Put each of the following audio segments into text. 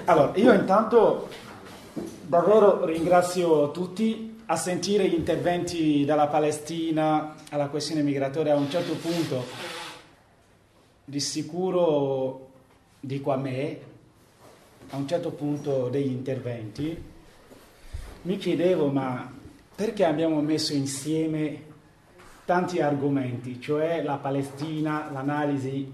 Allora, io intanto davvero ringrazio tutti a sentire gli interventi dalla Palestina alla questione migratoria. A un certo punto, di sicuro, dico a me, a un certo punto degli interventi, mi chiedevo ma perché abbiamo messo insieme tanti argomenti, cioè la Palestina, l'analisi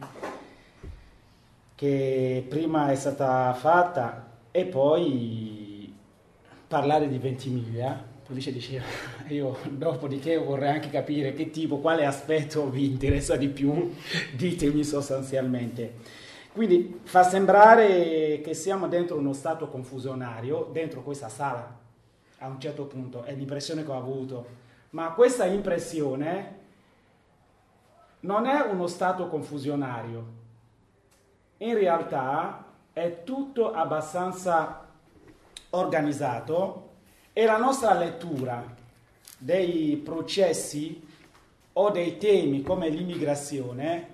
che prima è stata fatta e poi parlare di Ventimiglia. Police diceva, io dopodiché vorrei anche capire che tipo, quale aspetto vi interessa di più, ditemi sostanzialmente. Quindi fa sembrare che siamo dentro uno stato confusionario, dentro questa sala, a un certo punto, è l'impressione che ho avuto, ma questa impressione non è uno stato confusionario. In realtà è tutto abbastanza organizzato e la nostra lettura dei processi o dei temi come l'immigrazione,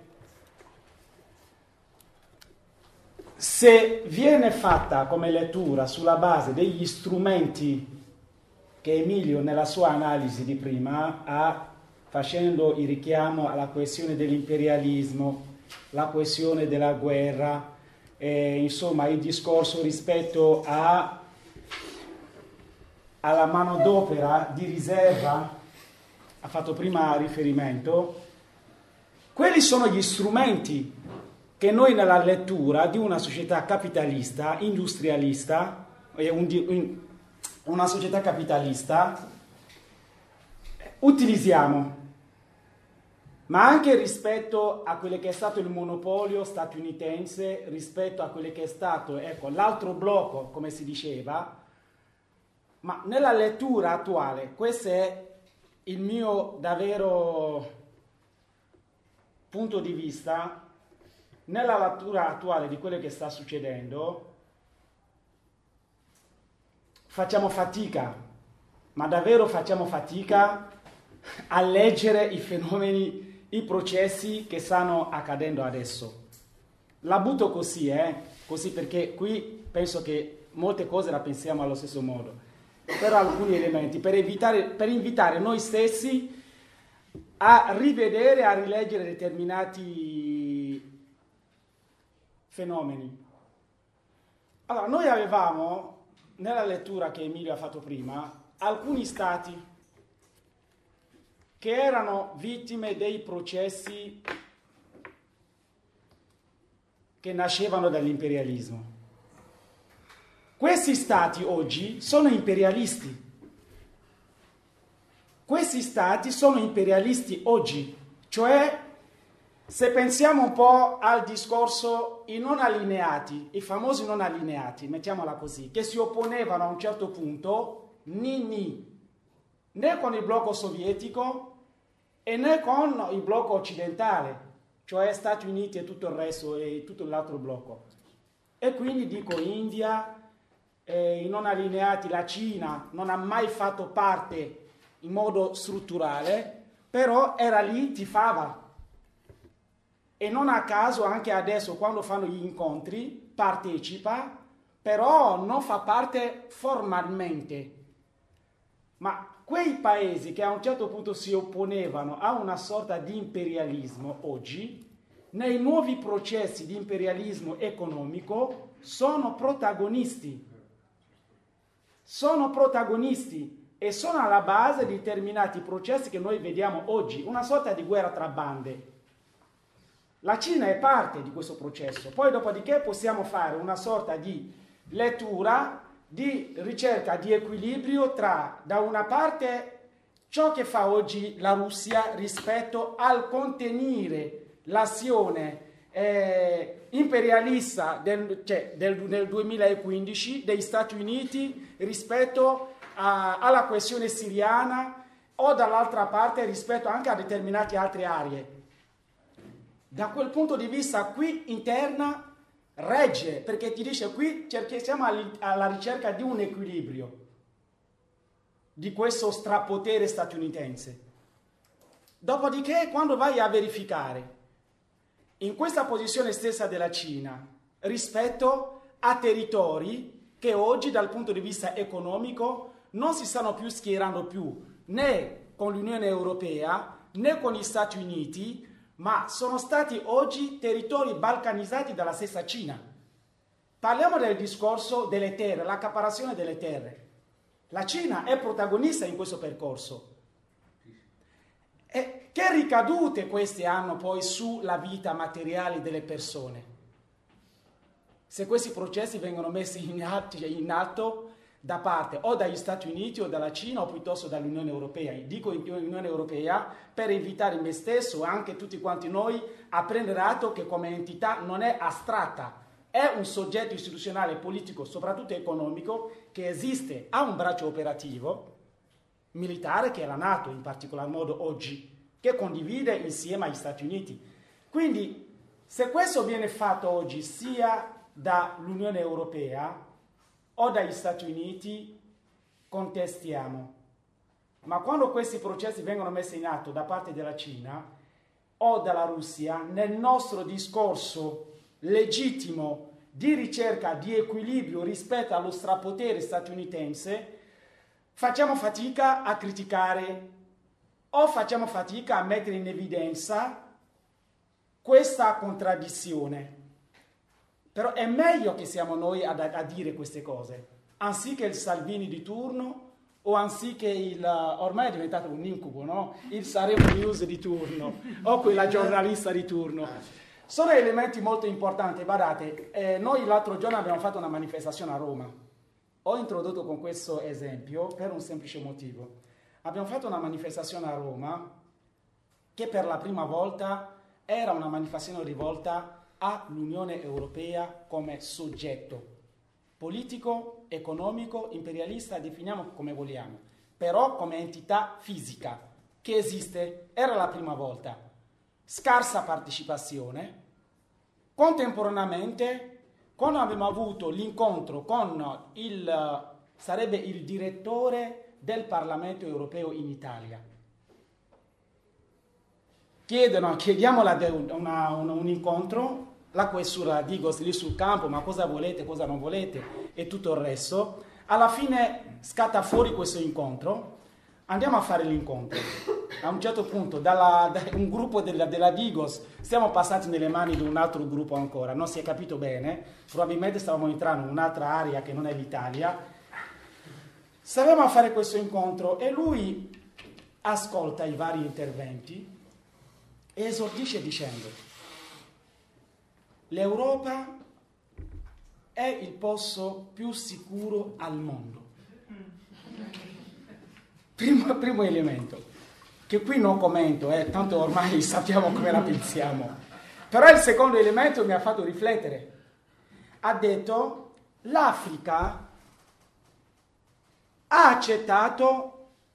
se viene fatta come lettura sulla base degli strumenti che Emilio nella sua analisi di prima ha, facendo il richiamo alla questione dell'imperialismo, la questione della guerra, insomma il discorso rispetto alla manodopera di riserva, ha fatto prima riferimento, quelli sono gli strumenti che noi nella lettura di una società capitalista, industrialista, una società capitalista, utilizziamo. Ma anche rispetto a quello che è stato il monopolio statunitense, rispetto a quello che è stato, ecco, l'altro blocco, come si diceva, ma nella lettura attuale, questo è il mio davvero punto di vista, nella lettura attuale di quello che sta succedendo, facciamo fatica, ma davvero facciamo fatica a leggere i fenomeni, i processi che stanno accadendo adesso. La butto così, così perché qui penso che molte cose la pensiamo allo stesso modo, però alcuni elementi per invitare noi stessi a rivedere, a rileggere determinati fenomeni. Allora, noi avevamo, nella lettura che Emilio ha fatto prima, alcuni stati che erano vittime dei processi che nascevano dall'imperialismo. Questi stati oggi sono imperialisti. Questi stati sono imperialisti oggi, cioè se pensiamo un po' al discorso i non allineati, i famosi non allineati, mettiamola così, che si opponevano a un certo punto né con il blocco sovietico e né con il blocco occidentale, cioè Stati Uniti e tutto il resto e tutto l'altro blocco. E quindi dico India, i non allineati, la Cina non ha mai fatto parte in modo strutturale, però era lì, tifava. E non a caso anche adesso quando fanno gli incontri partecipa, però non fa parte formalmente. Ma quei paesi che a un certo punto si opponevano a una sorta di imperialismo oggi, nei nuovi processi di imperialismo economico, sono protagonisti. Sono protagonisti e sono alla base di determinati processi che noi vediamo oggi, una sorta di guerra tra bande. La Cina è parte di questo processo, poi dopodiché possiamo fare una sorta di lettura, di ricerca di equilibrio tra, da una parte, ciò che fa oggi la Russia rispetto al contenere l'azione imperialista nel 2015 degli Stati Uniti rispetto alla questione siriana o dall'altra parte rispetto anche a determinate altre aree. Da quel punto di vista qui interna regge, perché ti dice qui siamo alla ricerca di un equilibrio di questo strapotere statunitense. Dopodiché quando vai a verificare in questa posizione stessa della Cina rispetto a territori che oggi dal punto di vista economico non si stanno più schierando più né con l'Unione Europea né con gli Stati Uniti, ma sono stati oggi territori balcanizzati dalla stessa Cina. Parliamo del discorso delle terre, l'accaparazione delle terre. La Cina è protagonista in questo percorso. E che ricadute queste hanno poi sulla vita materiale delle persone? Se questi processi vengono messi in atto da parte o dagli Stati Uniti o dalla Cina o piuttosto dall'Unione Europea. Dico Unione Europea per invitare me stesso e anche tutti quanti noi a prendere atto che come entità non è astratta, è un soggetto istituzionale, politico, soprattutto economico, che esiste, ha un braccio operativo militare che è la NATO in particolar modo oggi, che condivide insieme agli Stati Uniti. Quindi se questo viene fatto oggi sia dall'Unione Europea o dagli Stati Uniti, contestiamo. Ma quando questi processi vengono messi in atto da parte della Cina o dalla Russia, nel nostro discorso legittimo di ricerca di equilibrio rispetto allo strapotere statunitense, facciamo fatica a criticare o facciamo fatica a mettere in evidenza questa contraddizione. Però è meglio che siamo noi a dire queste cose, anziché il Salvini di turno o anziché ormai è diventato un incubo, no? Il Sanremo News di turno o quella giornalista di turno. Sono elementi molto importanti. Guardate, noi l'altro giorno abbiamo fatto una manifestazione a Roma. Ho introdotto con questo esempio per un semplice motivo. Abbiamo fatto una manifestazione a Roma che per la prima volta era una manifestazione rivolta all'Unione Europea come soggetto politico, economico, imperialista, definiamo come vogliamo, però come entità fisica che esiste, era la prima volta. Scarsa partecipazione. Contemporaneamente, quando abbiamo avuto l'incontro con sarebbe il direttore del Parlamento Europeo in Italia, chiediamo un incontro, la questura Digos lì sul campo, ma cosa volete, cosa non volete e tutto il resto. Alla fine scatta fuori questo incontro, andiamo a fare l'incontro. A un certo punto da un gruppo della Digos siamo passati nelle mani di un altro gruppo ancora, non si è capito bene, probabilmente stavamo entrando in un'altra area che non è l'Italia. Stavamo a fare questo incontro e lui ascolta i vari interventi e esordisce dicendo: l'Europa è il posto più sicuro al mondo. Primo elemento, che qui non commento, tanto ormai sappiamo come la pensiamo. Però il secondo elemento mi ha fatto riflettere. Ha detto: l'Africa ha accettato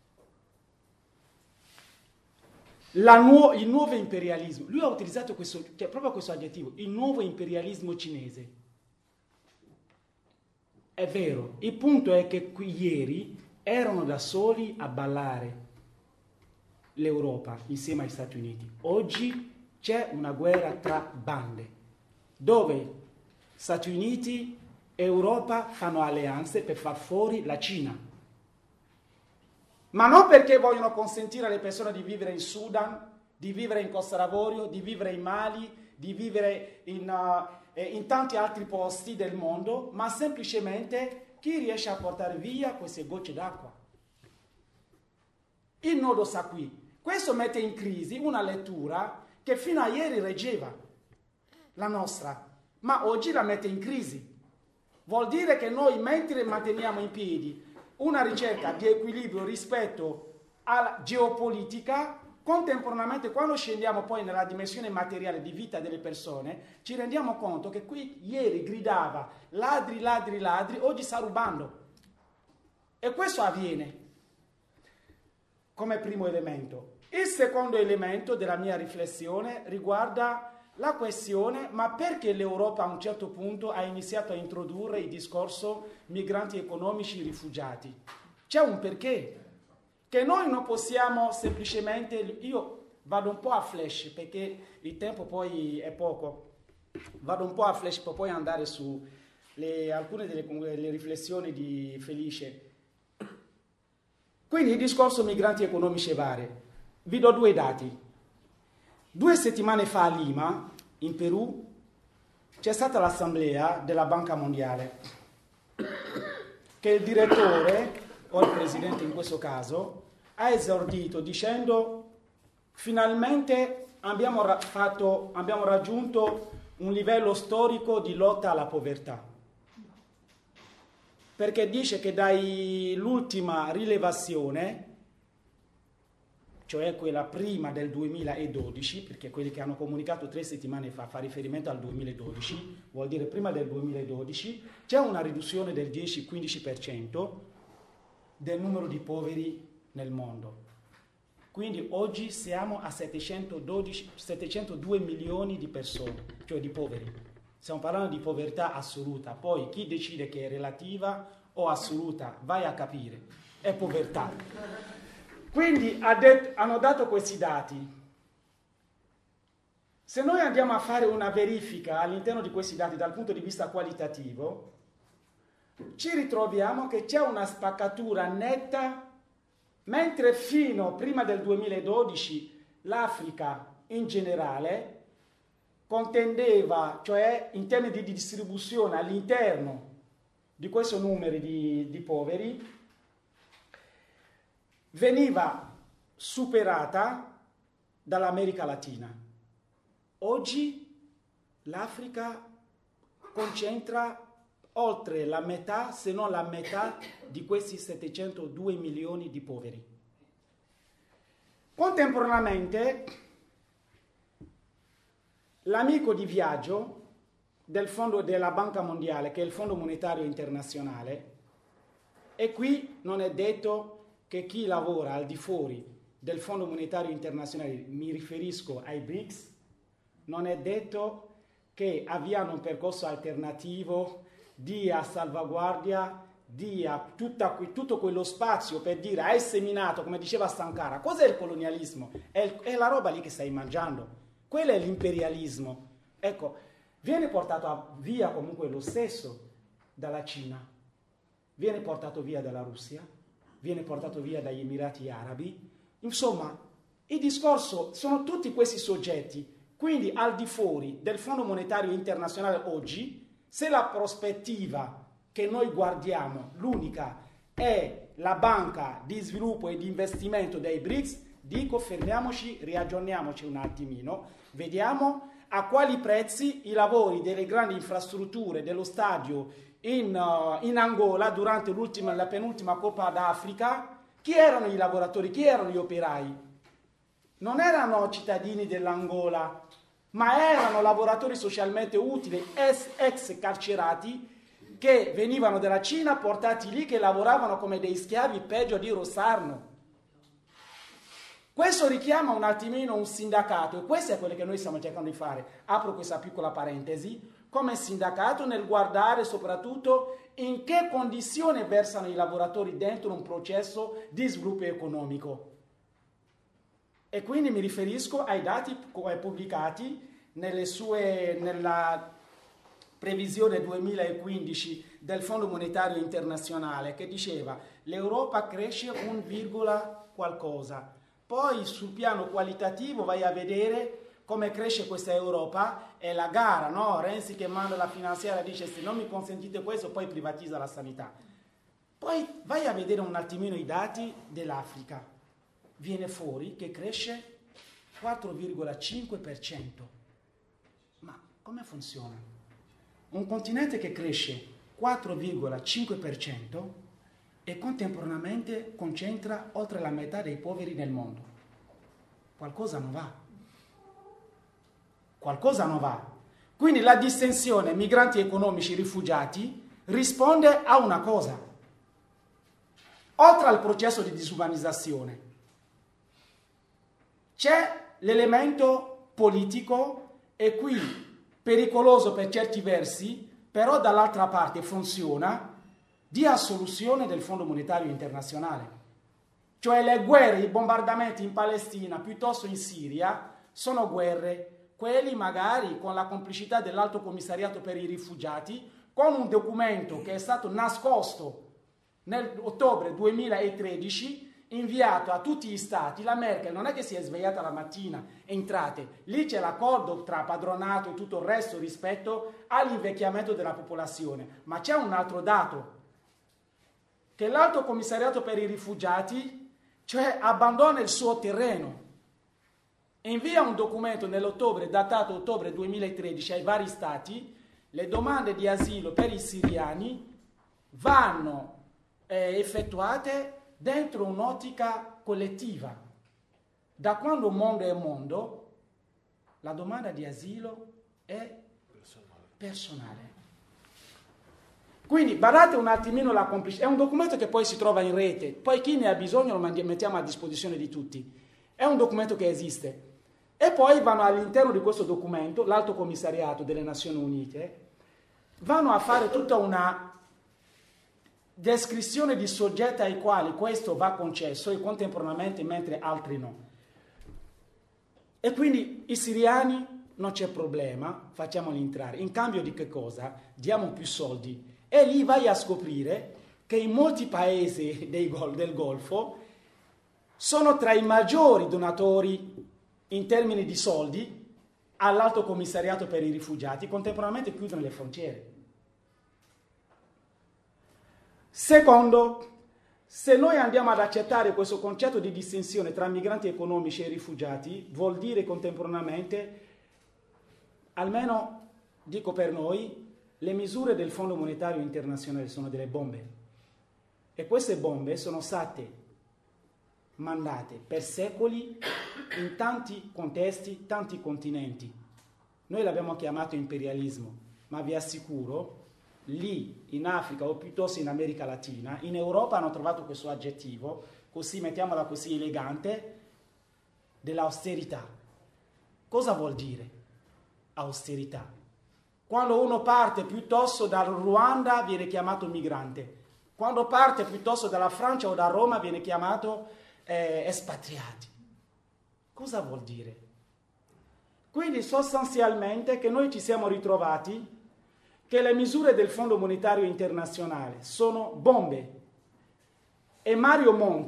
il nuovo imperialismo. Lui ha utilizzato proprio questo aggettivo, il nuovo imperialismo cinese. È vero, il punto è che qui ieri erano da soli a ballare l'Europa insieme agli Stati Uniti. Oggi c'è una guerra tra bande, dove Stati Uniti e Europa fanno alleanze per far fuori la Cina. Ma non perché vogliono consentire alle persone di vivere in Sudan, di vivere in Costa d'Avorio, di vivere in Mali, di vivere in tanti altri posti del mondo, ma semplicemente chi riesce a portare via queste gocce d'acqua. Il nodo sta qui. Questo mette in crisi una lettura che fino a ieri reggeva la nostra, ma oggi la mette in crisi. Vuol dire che noi, mentre manteniamo in piedi una ricerca di equilibrio rispetto alla geopolitica, contemporaneamente quando scendiamo poi nella dimensione materiale di vita delle persone, ci rendiamo conto che qui ieri gridava ladri, ladri, ladri, oggi sta rubando. E questo avviene come primo elemento. Il secondo elemento della mia riflessione riguarda la questione: ma perché l'Europa a un certo punto ha iniziato a introdurre il discorso migranti economici rifugiati? C'è un perché, che noi non possiamo semplicemente... Io vado un po' a flash perché il tempo poi è poco, vado un po' a flash per poi andare su alcune delle riflessioni di Felice. Quindi il discorso migranti economici e vari. Vi do 2 dati. 2 settimane fa a Lima, in Perù, c'è stata l'assemblea della Banca Mondiale, che il direttore, o il presidente in questo caso, ha esordito dicendo: finalmente abbiamo raggiunto un livello storico di lotta alla povertà. Perché dice che dall'ultima rilevazione, cioè quella prima del 2012, perché quelli che hanno comunicato 3 settimane fa riferimento al 2012, vuol dire prima del 2012, c'è una riduzione del 10-15% del numero di poveri nel mondo. Quindi oggi siamo a 702 milioni di persone, cioè di poveri. Stiamo parlando di povertà assoluta, poi chi decide che è relativa o assoluta, vai a capire, è povertà. Quindi hanno dato questi dati. Se noi andiamo a fare una verifica all'interno di questi dati dal punto di vista qualitativo, ci ritroviamo che c'è una spaccatura netta, mentre fino prima del 2012 l'Africa in generale contendeva, cioè in termini di distribuzione all'interno di questo numero di poveri, veniva superata dall'America Latina. Oggi l'Africa concentra oltre la metà, se non la metà, di questi 702 milioni di poveri. Contemporaneamente, l'amico di viaggio del fondo della Banca Mondiale, che è il Fondo Monetario Internazionale, e qui non è detto che chi lavora al di fuori del Fondo Monetario Internazionale, mi riferisco ai BRICS, non è detto che avviano un percorso alternativo, dia salvaguardia, dia tutto quello spazio per dire hai seminato, come diceva Sankara. Cos'è il colonialismo? È la roba lì che stai mangiando. Quello è l'imperialismo. Ecco, viene portato via comunque lo stesso dalla Cina, viene portato via dalla Russia, viene portato via dagli Emirati Arabi. Insomma, il discorso sono tutti questi soggetti. Quindi al di fuori del Fondo Monetario Internazionale oggi, se la prospettiva che noi guardiamo, l'unica, è la banca di sviluppo e di investimento dei BRICS, dico fermiamoci, riaggiorniamoci un attimino, vediamo a quali prezzi i lavori delle grandi infrastrutture dello stadio in Angola durante la penultima Coppa d'Africa, chi erano i lavoratori, chi erano gli operai? Non erano cittadini dell'Angola, ma erano lavoratori socialmente utili, ex carcerati, che venivano dalla Cina, portati lì, che lavoravano come dei schiavi, peggio di Rosarno. Questo richiama un attimino un sindacato, e questo è quello che noi stiamo cercando di fare. Apro questa piccola parentesi, come sindacato nel guardare soprattutto in che condizioni versano i lavoratori dentro un processo di sviluppo economico. E quindi mi riferisco ai dati pubblicati nella previsione 2015 del Fondo Monetario Internazionale, che diceva l'Europa cresce 1, qualcosa. Poi sul piano qualitativo vai a vedere come cresce questa Europa, è la gara, no? Renzi che manda la finanziaria e dice se non mi consentite questo poi privatizza la sanità. Poi vai a vedere un attimino i dati dell'Africa. Viene fuori che cresce 4,5%. Ma come funziona? Un continente che cresce 4,5% e contemporaneamente concentra oltre la metà dei poveri nel mondo. Qualcosa non va. Qualcosa non va. Quindi la distensione migranti economici rifugiati risponde a una cosa. Oltre al processo di disumanizzazione, c'è l'elemento politico e qui pericoloso per certi versi, però dall'altra parte funziona, di assoluzione del Fondo Monetario Internazionale. Cioè le guerre, i bombardamenti in Palestina piuttosto in Siria sono guerre, quelli magari con la complicità dell'Alto Commissariato per i Rifugiati, con un documento che è stato nascosto nell'ottobre 2013, inviato a tutti gli stati. La Merkel non è che si è svegliata la mattina, entrate, lì c'è l'accordo tra padronato e tutto il resto rispetto all'invecchiamento della popolazione, ma c'è un altro dato, che l'Alto Commissariato per i Rifugiati, cioè, abbandona il suo terreno, invia un documento nell'ottobre, datato ottobre 2013 ai vari stati. Le domande di asilo per i siriani vanno effettuate dentro un'ottica collettiva. Da quando il mondo è mondo, la domanda di asilo è personale. Quindi guardate un attimino la complicità. È un documento che poi si trova in rete, poi chi ne ha bisogno lo mettiamo a disposizione di tutti. È un documento che esiste. E poi vanno all'interno di questo documento, l'Alto Commissariato delle Nazioni Unite, vanno a fare tutta una descrizione di soggetti ai quali questo va concesso e contemporaneamente mentre altri no. E quindi i siriani non c'è problema, facciamoli entrare. In cambio di che cosa? Diamo più soldi. E lì vai a scoprire che in molti paesi del Golfo sono tra i maggiori donatori in termini di soldi all'Alto Commissariato per i Rifugiati, contemporaneamente chiudono le frontiere. Secondo, se noi andiamo ad accettare questo concetto di distinzione tra migranti economici e rifugiati, vuol dire contemporaneamente, almeno dico per noi, le misure del Fondo Monetario Internazionale sono delle bombe. E queste bombe sono state mandate per secoli in tanti contesti, tanti continenti. Noi l'abbiamo chiamato imperialismo, ma vi assicuro, lì in Africa o piuttosto in America Latina, in Europa hanno trovato questo aggettivo, così mettiamola così elegante, dell'austerità. Cosa vuol dire austerità? Quando uno parte piuttosto dal Ruanda viene chiamato migrante, quando parte piuttosto dalla Francia o da Roma viene chiamato espatriati. Cosa vuol dire? Quindi sostanzialmente che noi ci siamo ritrovati che le misure del Fondo Monetario Internazionale sono bombe. E Mario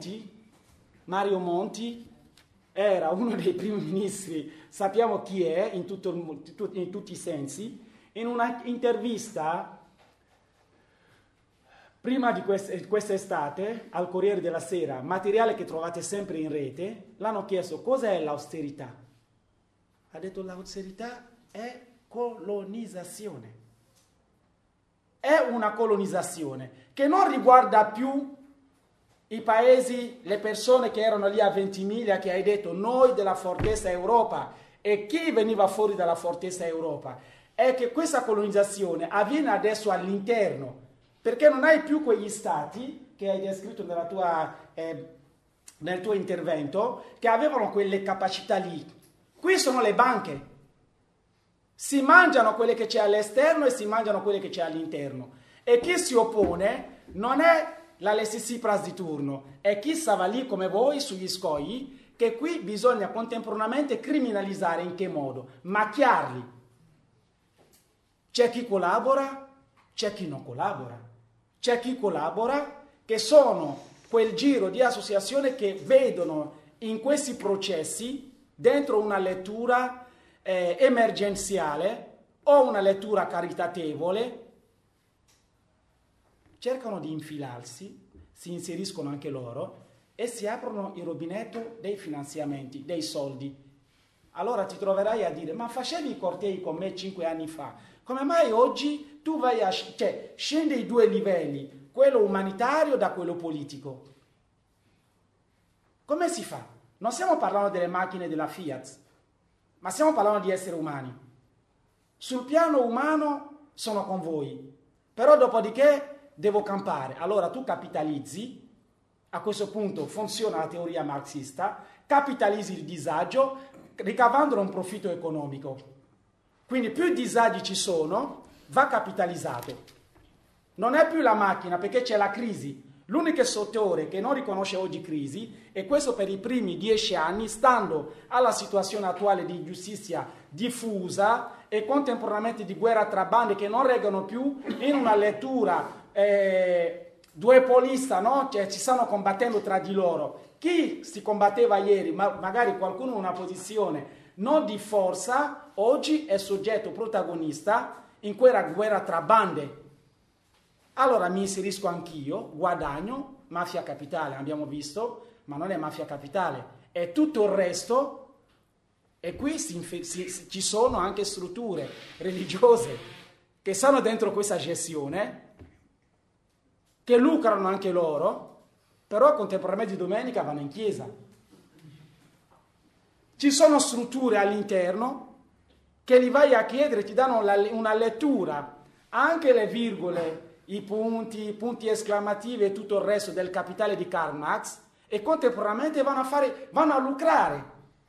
Monti era uno dei primi ministri, sappiamo chi è in tutti i sensi, in una intervista prima di quest'estate al Corriere della Sera, materiale che trovate sempre in rete, l'hanno chiesto cos'è l'austerità. Ha detto l'austerità è colonizzazione. È una colonizzazione che non riguarda più i paesi, le persone che erano lì a Ventimiglia, che hai detto noi della Fortezza Europa e chi veniva fuori dalla Fortezza Europa. È che questa colonizzazione avviene adesso all'interno, perché non hai più quegli stati che hai descritto nel tuo intervento, che avevano quelle capacità lì. Qui sono le banche. Si mangiano quelle che c'è all'esterno e si mangiano quelle che c'è all'interno. E chi si oppone non è l'Alexis Tsipras di turno, è chi stava lì come voi sugli scogli, che qui bisogna contemporaneamente criminalizzare. In che modo? Macchiarli. C'è chi collabora, c'è chi non collabora. C'è chi collabora, che sono quel giro di associazioni che vedono in questi processi dentro una lettura emergenziale o una lettura caritatevole, cercano di infilarsi, si inseriscono anche loro e si aprono il rubinetto dei finanziamenti, dei soldi. Allora ti troverai a dire, ma facevi i cortei con me 5 anni fa, come mai oggi tu vai a... cioè scende i due livelli, quello umanitario da quello politico? Come si fa? Non stiamo parlando delle macchine della Fiat, ma stiamo parlando di esseri umani. Sul piano umano sono con voi, però dopodiché devo campare. Allora tu capitalizzi, a questo punto funziona la teoria marxista, capitalizzi il disagio ricavandone un profitto economico. Quindi più disagi ci sono, va capitalizzato. Non è più la macchina perché c'è la crisi. L'unico settore che non riconosce oggi crisi, e questo per i primi 10 anni, stando alla situazione attuale di giustizia diffusa e contemporaneamente di guerra tra bande che non reggono più, in una lettura due polista, no? Cioè, ci stanno combattendo tra di loro. Chi si combatteva ieri, magari qualcuno in una posizione non di forza, oggi è soggetto protagonista in quella guerra tra bande. Allora mi inserisco anch'io, guadagno, mafia capitale, abbiamo visto, ma non è mafia capitale, è tutto il resto. E qui ci sono anche strutture religiose che stanno dentro questa gestione, che lucrano anche loro, però contemporaneamente di domenica vanno in chiesa. Ci sono strutture all'interno che li vai a chiedere, ti danno una lettura, anche le virgole, i punti esclamativi e tutto il resto del capitale di Karl Marx, e contemporaneamente vanno a lucrare.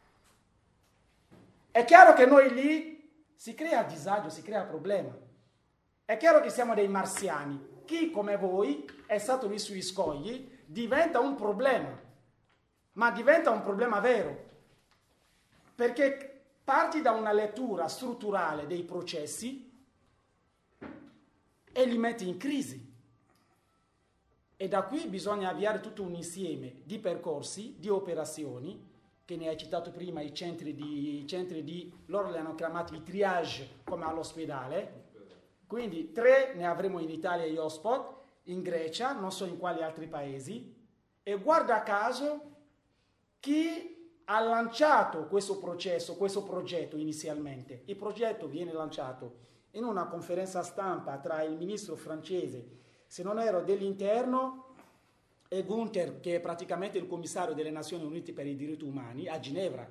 È chiaro che noi lì si crea disagio, si crea problema. È chiaro che siamo dei marziani. Chi come voi è stato lì sui scogli diventa un problema, ma diventa un problema vero, perché parti da una lettura strutturale dei processi e li metti in crisi. E da qui bisogna avviare tutto un insieme di percorsi, di operazioni, che ne hai citato prima, i centri di loro li hanno chiamati i triage come all'ospedale, quindi 3 ne avremo in Italia gli hotspot, in Grecia, non so in quali altri paesi, e guarda caso chi ha lanciato questo processo, questo progetto inizialmente. Il progetto viene lanciato in una conferenza stampa tra il ministro francese, se non ero dell'interno, e Gunther, che è praticamente il commissario delle Nazioni Unite per i diritti umani, a Ginevra,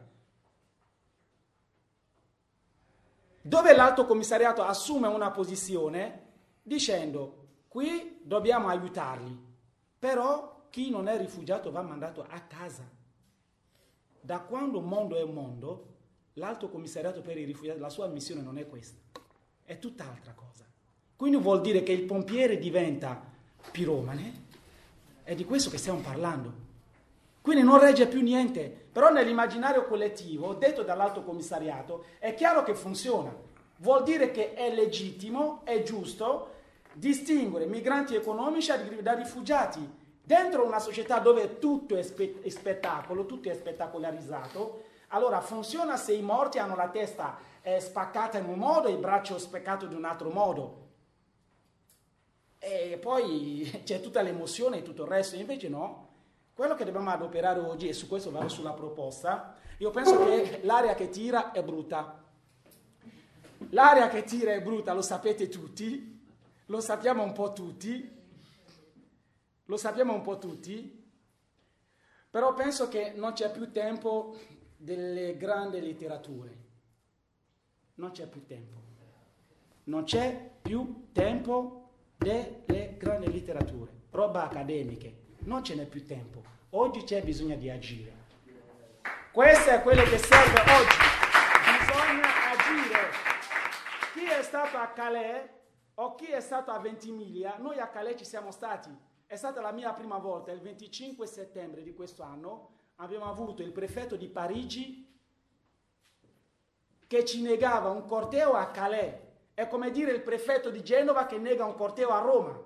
dove l'Alto Commissariato assume una posizione dicendo: qui dobbiamo aiutarli, però chi non è rifugiato va mandato a casa. Da quando mondo è mondo, l'Alto Commissariato per i rifugiati, la sua missione non è questa, è tutt'altra cosa. Quindi vuol dire che il pompiere diventa piromane. È di questo che stiamo parlando. Quindi non regge più niente. Però nell'immaginario collettivo, detto dall'Alto Commissariato, è chiaro che funziona. Vuol dire che è legittimo, è giusto distinguere migranti economici da rifugiati. Dentro una società dove tutto è spettacolo, tutto è spettacolarizzato, allora funziona se i morti hanno la testa spaccata in un modo e il braccio spaccato di un altro modo. E poi c'è tutta l'emozione e tutto il resto, invece no. Quello che dobbiamo adoperare oggi, e su questo vado sulla proposta, io penso che l'aria che tira è brutta. L'aria che tira è brutta, lo sapete tutti, lo sappiamo un po' tutti, però penso che non c'è più tempo delle grandi letterature. Non c'è più tempo delle grandi letterature, roba accademiche, non ce n'è più tempo. Oggi c'è bisogno di agire. Questo è quello che serve oggi. Bisogna agire. Chi è stato a Calais o chi è stato a Ventimiglia, noi a Calais ci siamo stati. È stata la mia prima volta, il 25 settembre di questo anno, abbiamo avuto il prefetto di Parigi che ci negava un corteo a Calais. È come dire il prefetto di Genova che nega un corteo a Roma.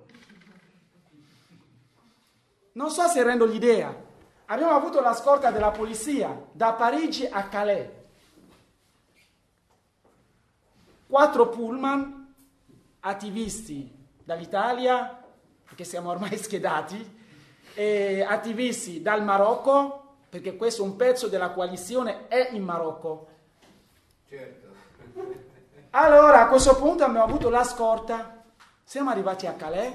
Non so se rendo l'idea. Abbiamo avuto la scorta della polizia da Parigi a Calais. 4 pullman, attivisti dall'Italia, perché siamo ormai schedati, e attivisti dal Marocco, perché questo un pezzo della coalizione è in Marocco. Certo. Allora a questo punto abbiamo avuto la scorta, siamo arrivati a Calais,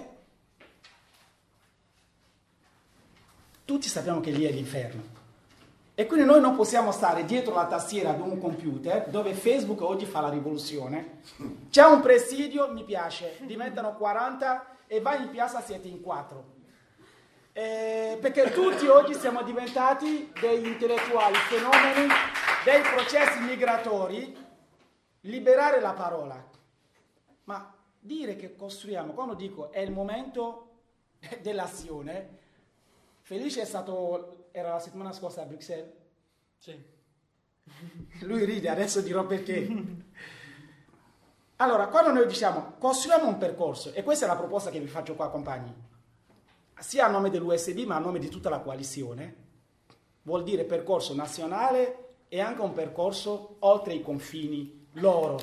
tutti sappiamo che lì è l'inferno e quindi noi non possiamo stare dietro la tastiera di un computer dove Facebook oggi fa la rivoluzione, c'è un presidio, mi piace, diventano 40 e vai in piazza, siete in 4, perché tutti oggi siamo diventati degli intellettuali, fenomeni, dei processi migratori. Liberare la parola, ma dire che costruiamo, quando dico è il momento dell'azione, Felice era la settimana scorsa a Bruxelles? Sì. Lui ride, adesso dirò perché. Allora, quando noi diciamo costruiamo un percorso, e questa è la proposta che vi faccio qua, compagni, sia a nome dell'USB ma a nome di tutta la coalizione, vuol dire percorso nazionale e anche un percorso oltre i confini loro.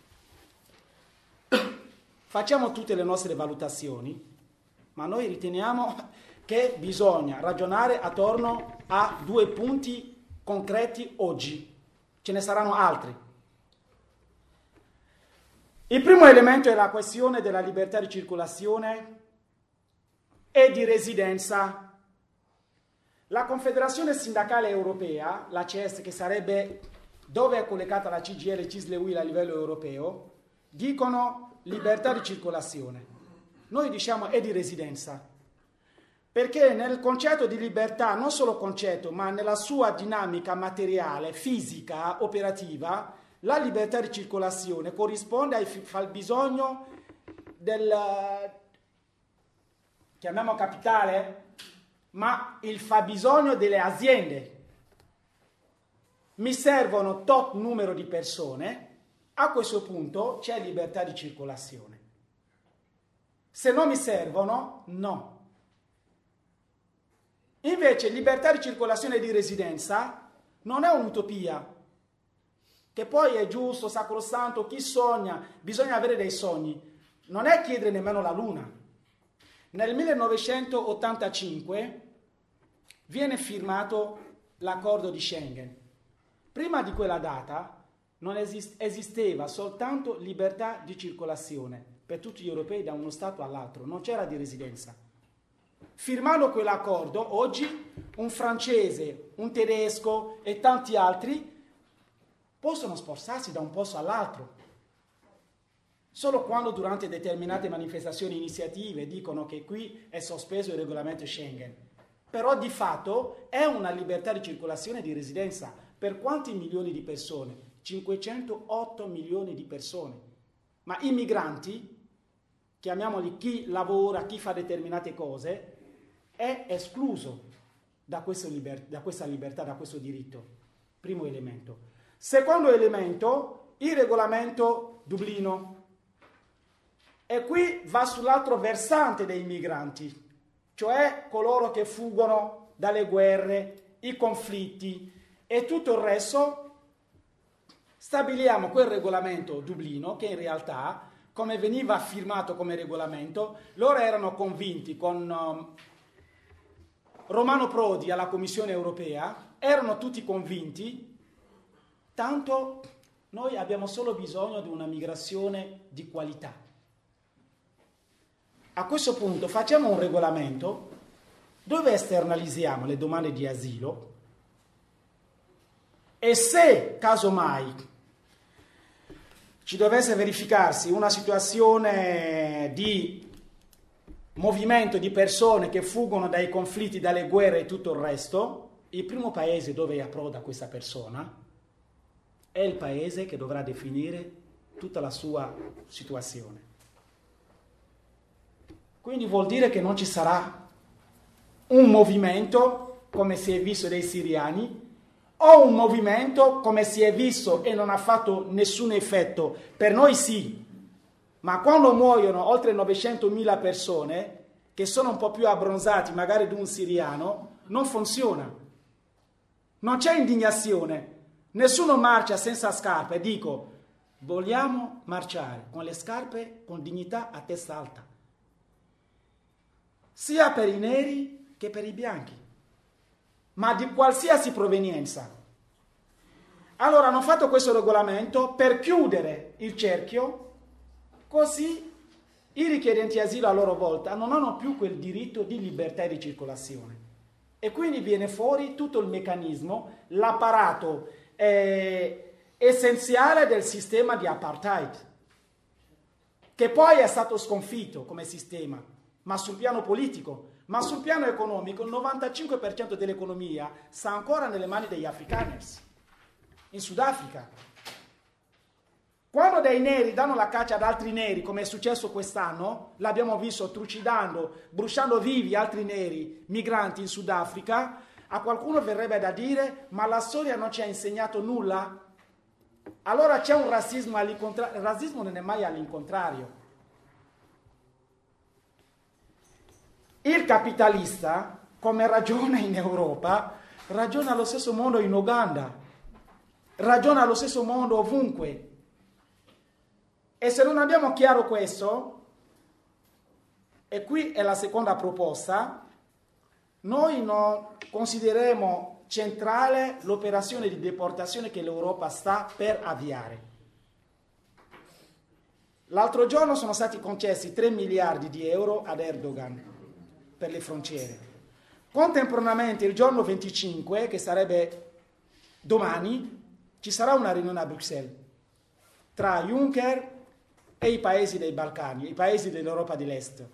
Facciamo tutte le nostre valutazioni, ma noi riteniamo che bisogna ragionare attorno a 2 punti concreti oggi. Ce ne saranno altri. Il primo elemento è la questione della libertà di circolazione e di residenza. La Confederazione Sindacale Europea, la CES, che sarebbe dove è collegata la CGIL, CISL e UIL a livello europeo, dicono libertà di circolazione. Noi diciamo è di residenza, perché nel concetto di libertà, non solo concetto, ma nella sua dinamica materiale, fisica, operativa, la libertà di circolazione corrisponde al fabbisogno del, chiamiamo capitale, ma il fabbisogno delle aziende. Mi servono tot numero di persone, a questo punto c'è libertà di circolazione. Se non mi servono, no. Invece libertà di circolazione e di residenza non è un'utopia, che poi è giusto, sacrosanto, chi sogna, bisogna avere dei sogni. Non è chiedere nemmeno la luna. Nel 1985 viene firmato l'accordo di Schengen. Prima di quella data non esisteva soltanto libertà di circolazione per tutti gli europei da uno Stato all'altro, non c'era di residenza. Firmando quell'accordo, oggi un francese, un tedesco e tanti altri possono spostarsi da un posto all'altro. Solo quando durante determinate manifestazioni e iniziative dicono che qui è sospeso il regolamento Schengen. Però di fatto è una libertà di circolazione e di residenza. Per quanti milioni di persone? 508 milioni di persone. Ma i migranti, chiamiamoli chi lavora, chi fa determinate cose, è escluso da questa libertà, da questo diritto. Primo elemento. Secondo elemento, il regolamento Dublino. E qui va sull'altro versante dei migranti, cioè coloro che fuggono dalle guerre, i conflitti e tutto il resto. Stabiliamo quel regolamento Dublino che in realtà, come veniva firmato come regolamento, loro erano convinti con Romano Prodi alla Commissione Europea, erano tutti convinti, tanto noi abbiamo solo bisogno di una migrazione di qualità. A questo punto facciamo un regolamento dove esternalizziamo le domande di asilo e se casomai ci dovesse verificarsi una situazione di movimento di persone che fuggono dai conflitti, dalle guerre e tutto il resto, il primo paese dove approda questa persona è il paese che dovrà definire tutta la sua situazione. Quindi vuol dire che non ci sarà un movimento, come si è visto dei siriani, o un movimento, come si è visto e non ha fatto nessun effetto. Per noi sì, ma quando muoiono oltre 900.000 persone, che sono un po' più abbronzati magari di un siriano, non funziona. Non c'è indignazione. Nessuno marcia senza scarpe. Dico, vogliamo marciare con le scarpe con dignità a testa alta. Sia per i neri che per i bianchi, ma di qualsiasi provenienza. Allora hanno fatto questo regolamento per chiudere il cerchio, così i richiedenti asilo a loro volta non hanno più quel diritto di libertà e di circolazione. E quindi viene fuori tutto il meccanismo, l'apparato essenziale del sistema di apartheid, che poi è stato sconfitto come sistema, ma sul piano politico, ma sul piano economico il 95% dell'economia sta ancora nelle mani degli afrikaners, in Sudafrica. Quando dei neri danno la caccia ad altri neri, come è successo quest'anno, l'abbiamo visto trucidando, bruciando vivi altri neri migranti in Sudafrica, a qualcuno verrebbe da dire, ma la storia non ci ha insegnato nulla? Allora c'è un razzismo all'incontrario. Il razzismo non è mai all'incontrario. Il capitalista, come ragiona in Europa, ragiona allo stesso modo in Uganda, ragiona allo stesso modo ovunque. E se non abbiamo chiaro questo, e qui è la seconda proposta, noi non considereremo centrale l'operazione di deportazione che l'Europa sta per avviare. L'altro giorno sono stati concessi 3 miliardi di euro ad Erdogan per le frontiere. Contemporaneamente, il giorno 25, che sarebbe domani, ci sarà una riunione a Bruxelles tra Juncker e i paesi dei Balcani, i paesi dell'Europa dell'Est.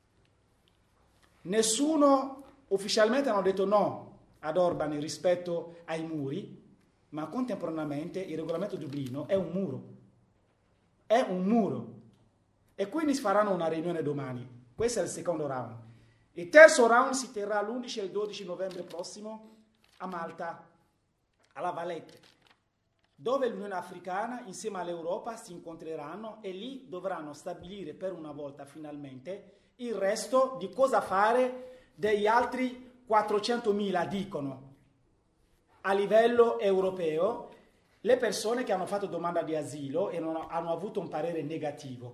Nessuno ufficialmente hanno detto no ad Orban rispetto ai muri, ma contemporaneamente il regolamento Dublino è un muro. È un muro. E quindi faranno una riunione domani. Questo è il secondo round. Il terzo round si terrà l'11 e il 12 novembre prossimo a Malta, alla Valletta, dove l'Unione Africana insieme all'Europa si incontreranno e lì dovranno stabilire per una volta finalmente il resto di cosa fare degli altri 400.000, dicono, a livello europeo, le persone che hanno fatto domanda di asilo e non hanno avuto un parere negativo.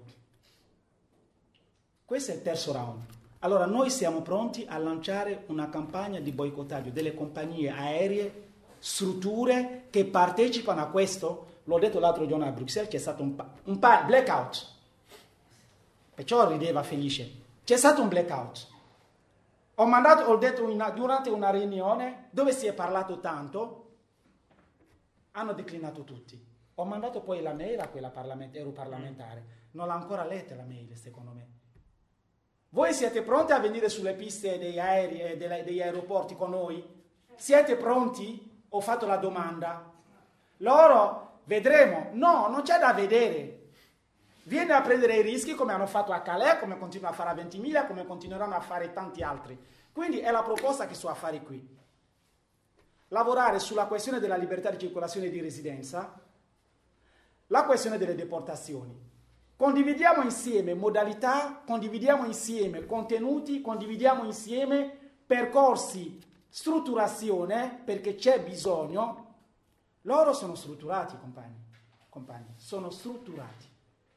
Questo è il terzo round. Allora noi siamo pronti a lanciare una campagna di boicottaggio delle compagnie aeree, strutture che partecipano a questo. L'ho detto l'altro giorno a Bruxelles, c'è stato un blackout. Perciò rideva felice. C'è stato un blackout. Ho detto durante una riunione dove si è parlato tanto, hanno declinato tutti. Ho mandato poi la mail a quella europarlamentare. Non l'ha ancora letta la mail, secondo me. Voi siete pronti a venire sulle piste degli aerei e degli aeroporti con noi? Siete pronti? Ho fatto la domanda. Loro, vedremo. No, non c'è da vedere. Viene a prendere i rischi come hanno fatto a Calais, come continuano a fare a Ventimiglia, come continueranno a fare tanti altri. Quindi è la proposta che sto a fare qui. Lavorare sulla questione della libertà di circolazione e di residenza, la questione delle deportazioni. Condividiamo insieme modalità, condividiamo insieme contenuti, condividiamo insieme percorsi, strutturazione, perché c'è bisogno. Loro sono strutturati, compagni, sono strutturati.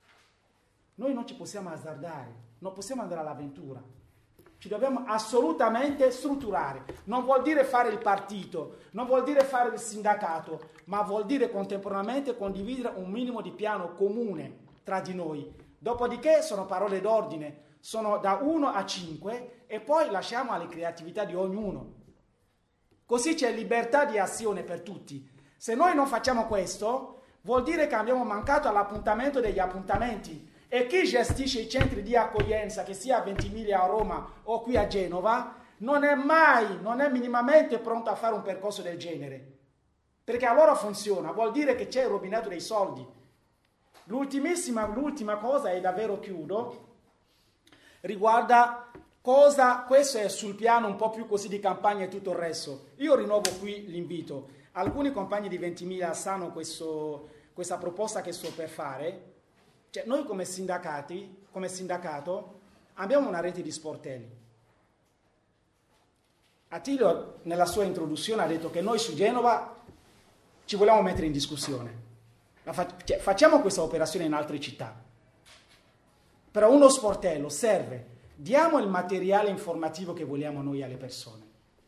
Noi non ci possiamo azzardare, non possiamo andare all'avventura. Ci dobbiamo assolutamente strutturare. Non vuol dire fare il partito, non vuol dire fare il sindacato, ma vuol dire contemporaneamente condividere un minimo di piano comune tra di noi. Dopodiché sono parole d'ordine, sono da 1 a 5 e poi lasciamo alle creatività di ognuno. Così c'è libertà di azione per tutti. Se noi non facciamo questo, vuol dire che abbiamo mancato all'appuntamento degli appuntamenti. E chi gestisce i centri di accoglienza, che sia a Ventimiglia, a Roma o qui a Genova, non è minimamente pronto a fare un percorso del genere. Perché allora funziona, vuol dire che c'è il rubinetto dei soldi. L'ultima cosa, e davvero chiudo, riguarda questo è sul piano un po' più così di campagna e tutto il resto. Io rinnovo qui l'invito. Alcuni compagni di Ventimiglia sanno questa proposta che sto per fare. Cioè, noi come sindacato abbiamo una rete di sportelli. Attilio nella sua introduzione ha detto che noi su Genova ci vogliamo mettere in discussione. Facciamo questa operazione in altre città. Però uno sportello serve. Diamo il materiale informativo che vogliamo noi alle persone.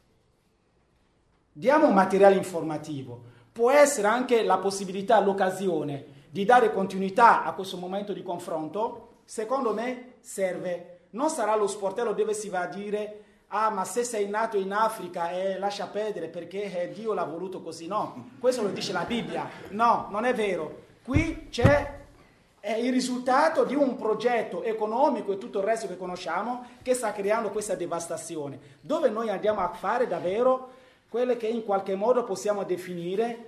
Diamo un materiale informativo. Può essere anche la possibilità, l'occasione di dare continuità a questo momento di confronto. Secondo me serve. Non sarà lo sportello dove si va a dire ma se sei nato in Africa lascia perdere perché Dio l'ha voluto così. No, questo lo dice la Bibbia. No, non è vero. Qui c'è il risultato di un progetto economico e tutto il resto che conosciamo che sta creando questa devastazione, dove noi andiamo a fare davvero quelle che in qualche modo possiamo definire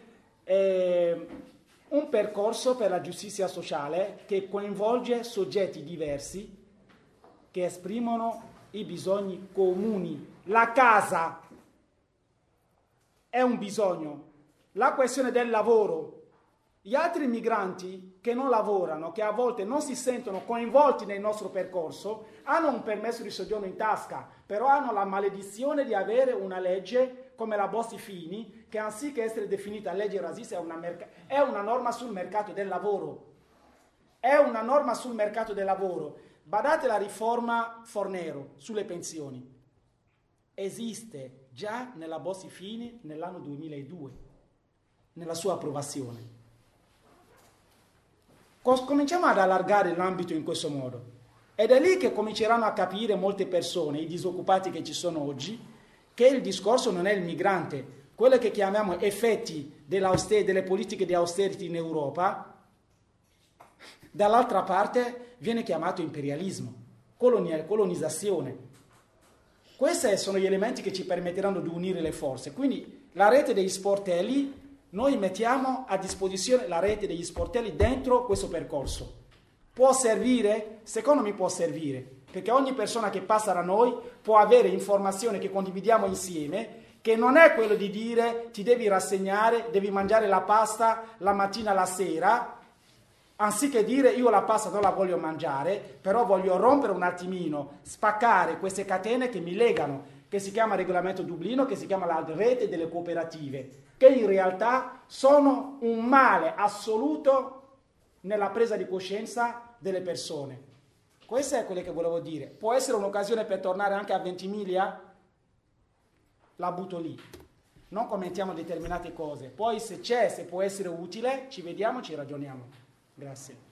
un percorso per la giustizia sociale che coinvolge soggetti diversi che esprimono i bisogni comuni. La casa è un bisogno, la questione del lavoro Gli altri migranti che non lavorano, che a volte non si sentono coinvolti nel nostro percorso, hanno un permesso di soggiorno in tasca, però hanno la maledizione di avere una legge come la Bossi-Fini, che anziché essere definita legge razzista è una norma sul mercato del lavoro. È una norma sul mercato del lavoro. Badate la riforma Fornero sulle pensioni. Esiste già nella Bossi-Fini nell'anno 2002, nella sua approvazione. Cominciamo ad allargare l'ambito in questo modo ed è lì che cominceranno a capire molte persone, i disoccupati che ci sono oggi, che il discorso non è il migrante, quello che chiamiamo effetti delle politiche di austerity in Europa, dall'altra parte viene chiamato imperialismo, colonizzazione. Questi sono gli elementi che ci permetteranno di unire le forze. Quindi la rete degli sportelli, noi mettiamo a disposizione la rete degli sportelli dentro questo percorso. Può servire? Secondo me può servire, perché ogni persona che passa da noi può avere informazioni che condividiamo insieme, che non è quello di dire ti devi rassegnare, devi mangiare la pasta la mattina alla sera, anziché dire io la pasta non la voglio mangiare, però voglio rompere un attimino, spaccare queste catene che mi legano, che si chiama regolamento Dublino, che si chiama la rete delle cooperative, che in realtà sono un male assoluto nella presa di coscienza delle persone. Questo è quello che volevo dire. Può essere un'occasione per tornare anche a Ventimiglia? La butto lì. Non commentiamo determinate cose. Poi se c'è, se può essere utile, ci vediamo, ci ragioniamo. Grazie.